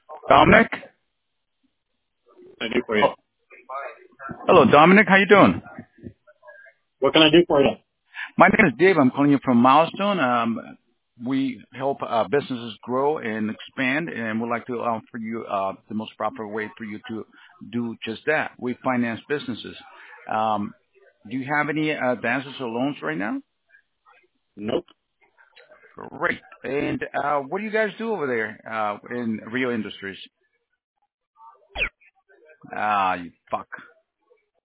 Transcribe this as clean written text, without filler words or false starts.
Dominic? What can I do for you? Oh, hello, Dominic. How you doing? What can I do for you? My name is Dave. I'm calling you from Milestone. We help businesses grow and expand, and would like to offer you the most proper way for you to do just that. We finance businesses. Do you have any advances or loans right now? Nope. Great. And what do you guys do over there in Rio Industries? Ah, you fuck.